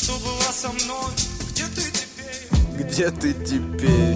что была со мной. Где ты теперь? Где ты теперь?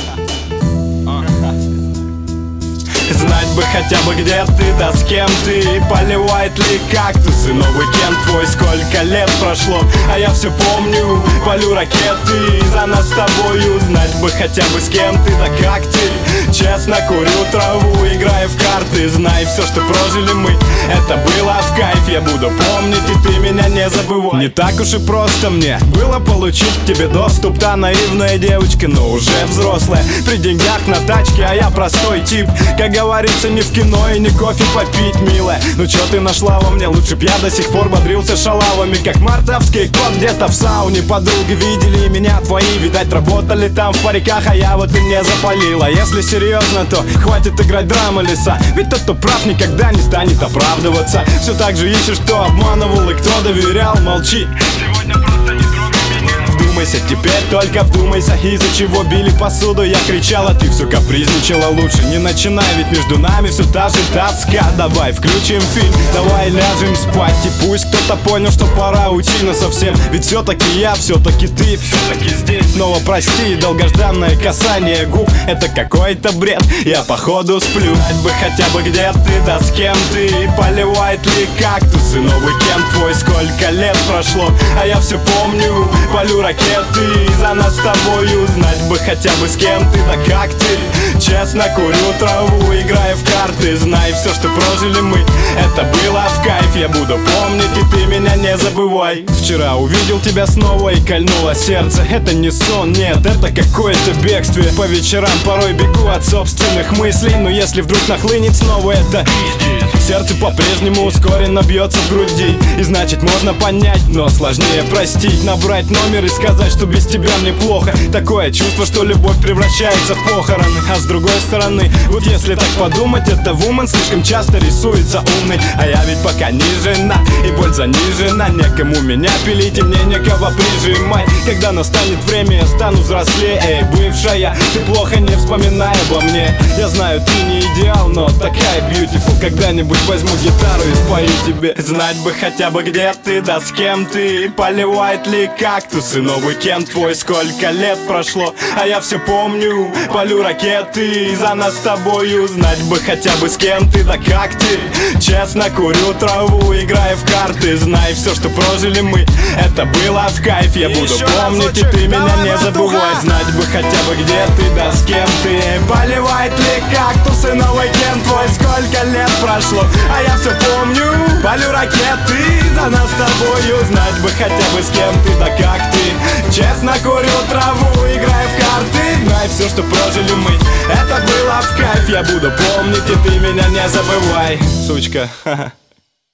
Знать бы хотя бы, где ты, да с кем ты. И поливает ли кактусы новый Кент твой. Сколько лет прошло, а я все помню. Полю ракеты за нас с тобою. Знать бы хотя бы, с кем ты, да как ты. Честно курю траву, играя в карты. Знай, все, что прожили мы, это было в кайф. Я буду помнить, и ты меня не забывай. Не так уж и просто мне было получить к тебе доступ. Та наивная девочка, но уже взрослая, при деньгах на тачке, а я простой тип. Как говорится, не в кино и не кофе попить, милая. Ну чё ты нашла во мне? Лучше б я до сих пор бодрился шалавами, как мартовский кот где-то в сауне. Подруги видели меня твои, видать, работали там в париках, а я вот и не запалила. Если серьезно, то хватит играть драма леса. Ведь тот, кто прав, никогда не станет оправдываться. Все так же ищешь, кто обманывал и кто доверял. Молчи, сегодня просто не трогай меня. Вдумайся, теперь только вдумайся. Из-за чего били посуду, я кричала, ты все капризничала. Лучше не начинай, ведь между нами все та же тоска. Давай включим фильм, давай ляжем спать. И пусть кто-то понял, что пора уйти насовсем. Ведь все-таки я, все-таки ты, все-таки здесь. Снова прости, долгожданное касание губ, это какой-то бред, я походу сплю. Знать бы хотя бы, где ты, да с кем ты. Поливает ли кактусы новый Кент твой. Сколько лет прошло, а я все помню. Полю ракеты за нас с тобою. Знать бы хотя бы, с кем ты, да как ты. Честно курю траву, играя в карты. Знай, все, что прожили мы, это было в кайф. Я буду помнить, и ты меня не забывай. Вчера увидел тебя снова и кольнуло сердце. Это не сон, нет, это какое-то бегствие. По вечерам порой бегу от собственных мыслей, но если вдруг нахлынет снова это сердце по-прежнему ускоренно бьется в груди. И значит можно понять, но сложнее простить. Набрать номер и сказать, что без тебя мне плохо. Такое чувство, что любовь превращается в похороны. А с другой стороны, вот если так подумать, это вумен слишком часто рисуется умный. А я ведь пока не жена, и боль занижена. Некому меня пилить, и мне некого прижимать. Когда настанет время, я стану взрослее. Эй, бывшая, ты плохо не вспоминай обо мне. Я знаю, ты не идеал, но такая beautiful. Когда-нибудь возьму гитару и спою тебе. Знать бы хотя бы, где ты, да с кем ты. Поливает ли кактусы новый Кент твой. Сколько лет прошло, а я все помню. Полю ракеты за нас с тобою. Знать бы хотя бы, с кем ты, да как ты. Честно курю траву, играя в карты. Знай, все, что прожили мы, это было в кайф. Я буду помнить, и ты меня не забывай. Знать бы хотя бы, где ты, да с кем ты. Поливает ли кактусы новый Кент твой. Сколько лет прошло, а я все помню. Полю ракеты за нас с тобою. Знать бы хотя бы, с кем ты, да как ты. Честно курю траву, играя в карты. Знай, все, что прожили мы, это было в кайф. Я буду помнить, и ты меня не забывай. Сучка, ха-ха.